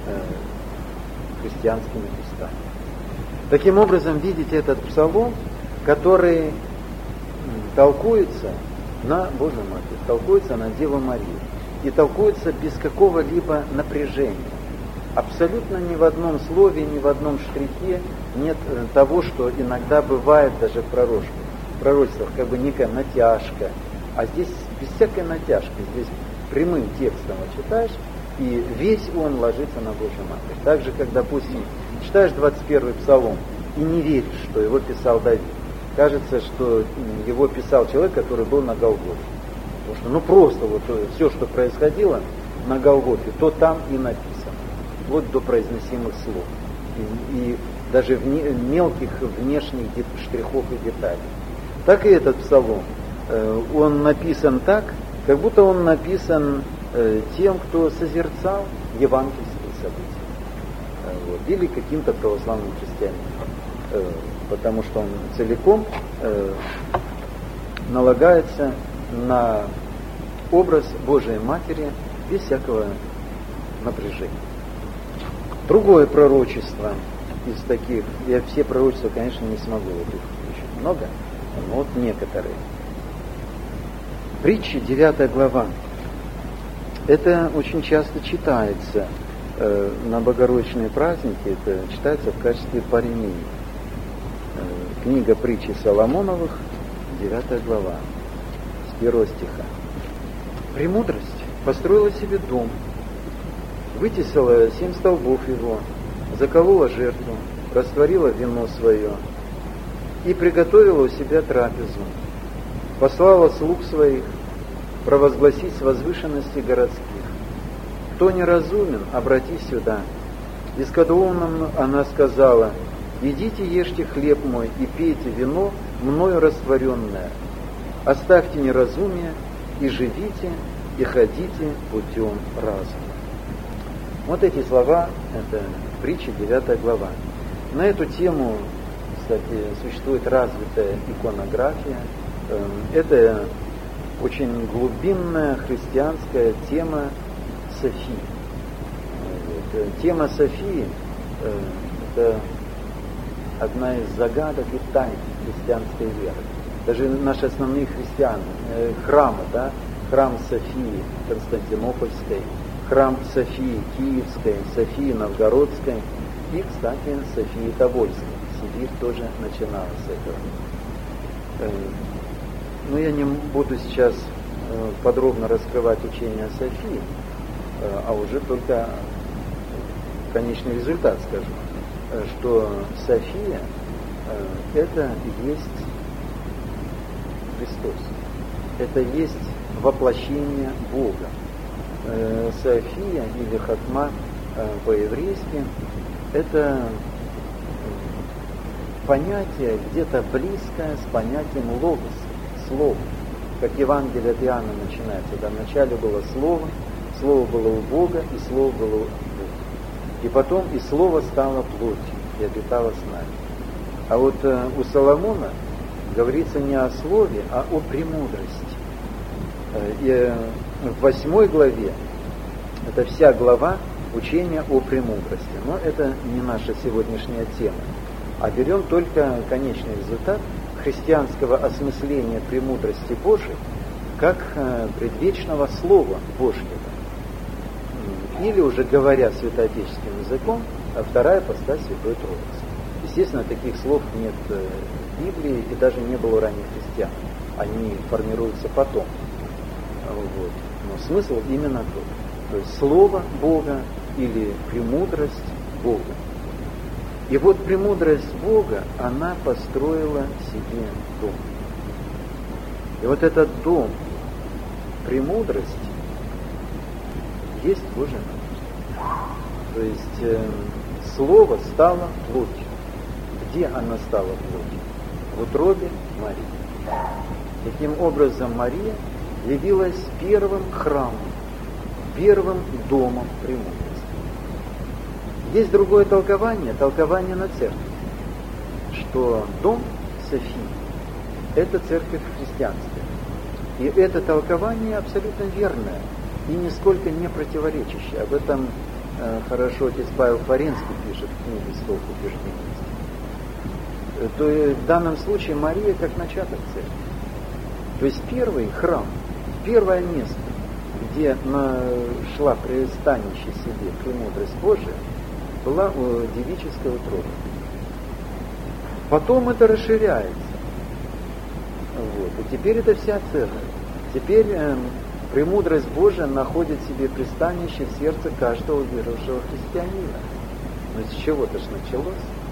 христианскими устами. Таким образом, видите этот псалом, который толкуется на Божию Матерь, толкуется на Деву Марию и толкуется без какого-либо напряжения. Абсолютно ни в одном слове, ни в одном штрихе нет того, что иногда бывает даже в пророчествах, как бы некая натяжка. А здесь без всякой натяжки, здесь прямым текстом читаешь, и весь он ложится на Божью Матерь. Так же, как, допустим, читаешь 21-й псалом и не веришь, что его писал Давид. Кажется, что его писал человек, который был на Голгофе. Потому что просто вот все, что происходило на Голгофе, то там и написано. Вплоть до произносимых слов. И даже мелких внешних штрихов и деталей. Так и этот псалом. Он написан так, как будто он написан тем, кто созерцал евангельские события. Вот, или каким-то православным христианином. Потому что он целиком налагается на образ Божией Матери без всякого напряжения. Другое пророчество из таких, я все пророчества, конечно, не смогу, вот их очень много, но вот некоторые. Притча, 9 глава. Это очень часто читается на богородичные праздники, это читается в качестве парении. Книга притчи Соломоновых, 9 глава, с 1 стиха. «Премудрость построила себе дом, вытесала 7 столбов его, заколола жертву, растворила вино свое и приготовила у себя трапезу, послала слуг своих провозгласить с возвышенности городских. Кто неразумен, обратись сюда. Искадоумным она сказала: идите, ешьте хлеб мой и пейте вино, мною растворенное. Оставьте неразумие и живите, и ходите путем разума». Вот эти слова, это притча, 9 глава. На эту тему, кстати, существует развитая иконография. Это очень глубинная христианская тема Софии. Тема Софии – это одна из загадок и тайн христианской веры. Даже наши основные христиане, храмы, да, храм Софии Константинопольской, храм Софии Киевской, Софии Новгородской и, кстати, Софии Тобольской. Сибирь тоже начиналась с этого. Но я не буду сейчас подробно раскрывать учение о Софии, а уже только конечный результат скажу, что София – это есть Христос, это есть воплощение Бога. София или Хатма по-еврейски – это понятие где-то близкое с понятием логос, слова. Как Евангелие от Иоанна начинается. Да, вначале было Слово, Слово было у Бога, и Слово было у Бога. И потом и Слово стало плотью и обитало с нами. А вот у Соломона говорится не о Слове, а о премудрости. И в 8 главе, это вся глава учения о премудрости. Но это не наша сегодняшняя тема. А берем только конечный результат христианского осмысления премудрости Божией как предвечного Слова Божьего. Или, уже говоря святоотеческим языком, вторая постать Святой Троицы. Естественно, таких слов нет в Библии и даже не было у ранних христиан. Они формируются потом. Вот. Но смысл именно тот. То есть Слово Бога или премудрость Бога. И вот премудрость Бога, она построила себе дом. И вот этот дом премудрости есть Божья мудрость. То есть Слово стало плотью. Где оно стало плотью? В утробе Марии. Таким образом, Мария явилась первым храмом, первым домом премудрости. Есть другое толкование на церковь, что дом Софии – это церковь христианская. И это толкование абсолютно верное и нисколько не противоречащее. Об этом хорошо отец Павел Фаринский пишет в книге «Столб убеждений». То есть в данном случае Мария как начаток церкви. То есть первый храм, первое место, где шла пристанище себе премудрость Божия, была у девической утробы. Потом это расширяется. Вот. И теперь это вся церковь. Теперь премудрость Божия находит себе пристанище в сердце каждого верующего христианина. Но с чего-то ж началось.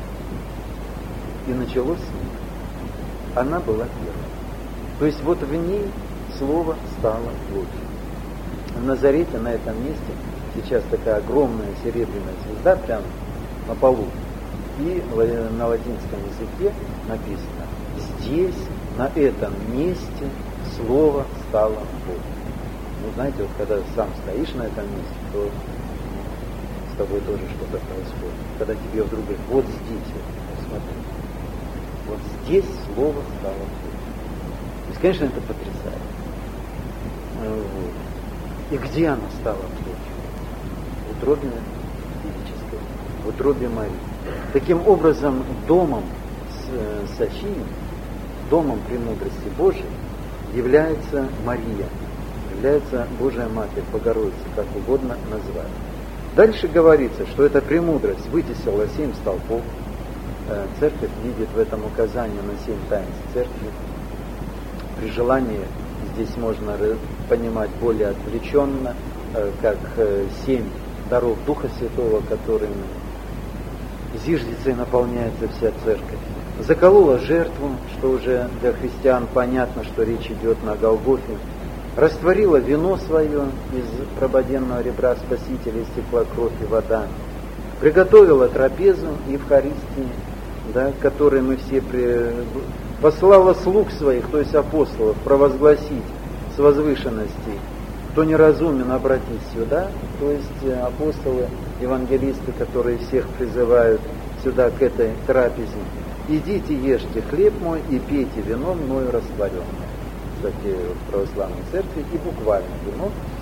И началось с ней. Она была первой. То есть вот в ней Слово стало плотью. В Назарете, на этом месте, сейчас такая огромная серебряная звезда прямо на полу. И на латинском языке написано: здесь, на этом месте, Слово стало Богом. Ну, знаете, вот когда сам стоишь на этом месте, то с тобой тоже что-то происходит. Когда тебе вдруг говорят: вот здесь, вот, смотри, вот здесь Слово стало Богом. То есть, конечно, это потрясает. Вот. И где оно стало плотью? В утробе девической, в утробе Марии. Таким образом, домом Софии, домом премудрости Божией является Мария, является Божия Матерь, Богородица, как угодно назвать. Дальше говорится, что эта премудрость вытесила 7 столпов. Церковь видит в этом указание на 7 таинств церкви. При желании здесь можно понимать более отвлеченно, как 7 даров Духа Святого, которыми зиждется и наполняется вся церковь. Заколола жертву, что уже для христиан понятно, что речь идет на Голгофе. Растворила вино свое из прободенного ребра Спасителя, истекла кровь и вода. Приготовила трапезу Евхаристии, да, к которой мы все послала слуг своих, то есть апостолов, провозгласить с возвышенностей: кто неразумен, обратись сюда. То есть апостолы, евангелисты, которые всех призывают сюда к этой трапезе. Идите, ешьте хлеб мой и пейте вино мною растворенное. Кстати, в православной церкви и буквально вино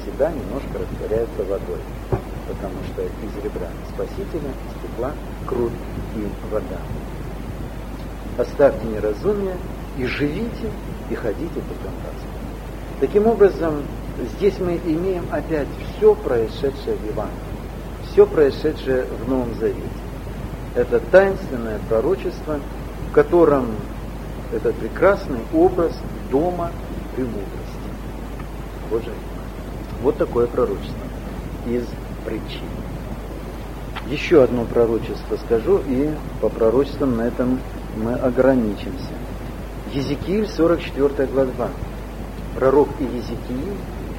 всегда немножко растворяется водой, потому что из ребра Спасителя стекла кровь и вода. Оставьте неразумие и живите, и ходите путем Господа. Таким образом, здесь мы имеем опять все происшедшее в Евангелии, все происшедшее в Новом Завете. Это таинственное пророчество, в котором этот прекрасный образ дома премудрости. Боже, вот такое пророчество из притчи. Еще одно пророчество скажу, и по пророчествам на этом мы ограничимся. Езекииль, 44 глава. Пророк Езекииль,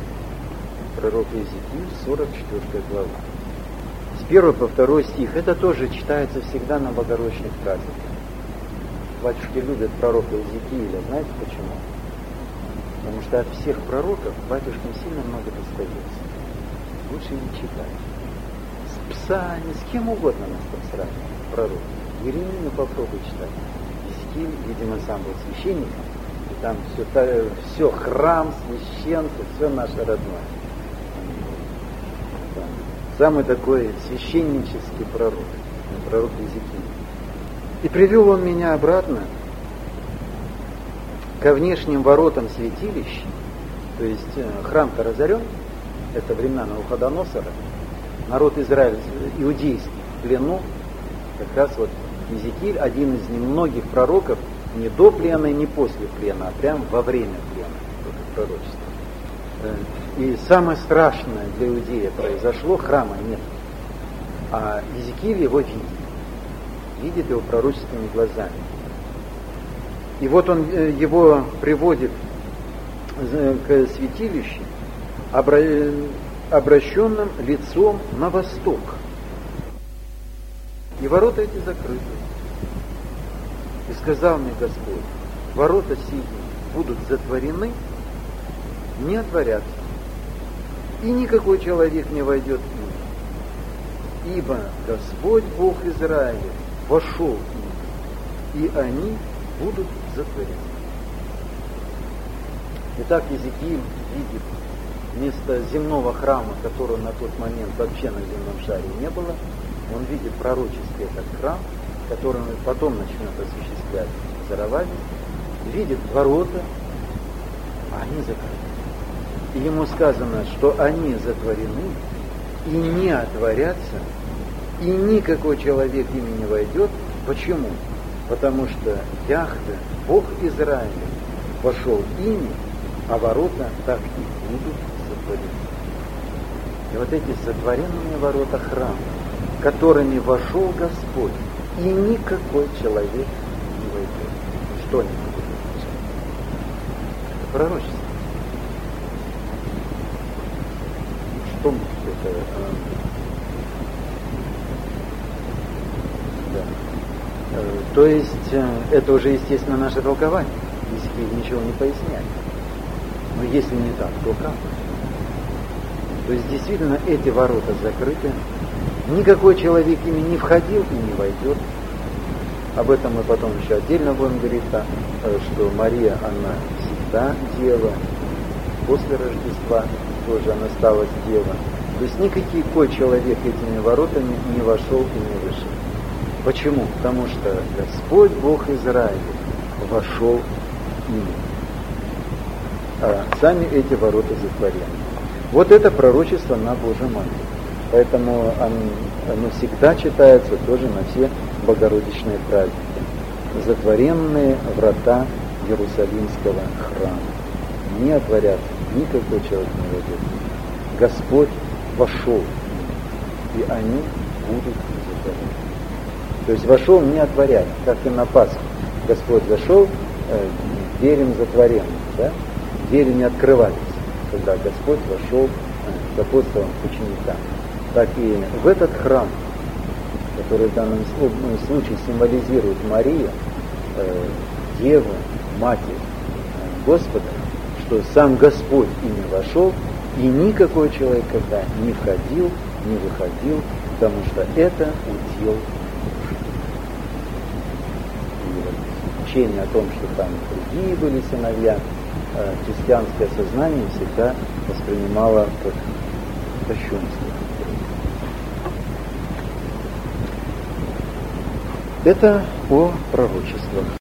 44 глава. С 1 по 2 стих. Это тоже читается всегда на богородичных праздниках. Батюшки любят пророка Езекииля. Знаете почему? Потому что от всех пророков батюшкам сильно много достается. Лучше не читать. С Псами, с кем угодно нас там сравнивают. Пророк. Еремию попробуй читать. Езекииль, видимо, сам был священником. И там все храм, священство, все наше родное. Самый такой священнический пророк Езекииль. И привел он меня обратно ко внешним воротам святилища, то есть храм-то разорен, это времена Навуходоносора, народ израильский, иудейский в плену, как раз вот Езекииль, один из немногих пророков, не до плена и не после плена, а прямо во время плена, это пророчество. И самое страшное для иудея произошло, храма нет, а Езекииль его видит его пророческими глазами. И вот он его приводит к святилищу, обращенным лицом на восток. И ворота эти закрыты. И сказал мне Господь: ворота сии будут затворены, не отворятся, и никакой человек не войдет в них, ибо Господь Бог Израиля вошел в них, и они будут затворены. Итак, Езекииль видит вместо земного храма, которого на тот момент вообще на земном шаре не было, он видит пророческий этот храм, который он потом начнет осуществлять Зоровавель, видит ворота, а они закрыты. И ему сказано, что они затворены и не отворятся, и никакой человек ими не войдет. Почему? Потому что Яхве, Бог Израиля, вошел ими, а ворота так и будут затворены. И вот эти затворенные ворота храма, которыми вошел Господь, и никакой человек не войдет. Что они будут означать? Это пророчество. Что это? Да. То есть, это уже, естественно, наше толкование. Езекииль ничего не поясняет. Но если не так, то как? То есть, действительно, эти ворота закрыты. Никакой человек ими не входил и не войдет. Об этом мы потом еще отдельно будем говорить, что Мария, она всегда дева. После Рождества тоже она стала дева. То есть никакой человек этими воротами не вошел и не вышел. Почему? Потому что Господь Бог Израиля вошел ими. А сами эти ворота затворены. Вот это пророчество на Божию Матерь. Поэтому оно всегда читается тоже на все богородичные праздники. Затворенные врата Иерусалимского храма. Не отворятся, никакой человек не войдет. Господь вошел, и они будут затворены. То есть вошел не отворять, как и на Пасху. Господь зашел, двери затворены, да? Двери не открывались, когда Господь вошел к апостолам, к ученикам. Так и в этот храм, который в данном случае символизирует Марию, Деву, Матерь Господа, что сам Господь ими вошел, и никакой человек когда не входил, не выходил, потому что это удел. учение о том, что там другие были сыновья, христианское сознание всегда воспринимало как кощунство. Это о пророчествах.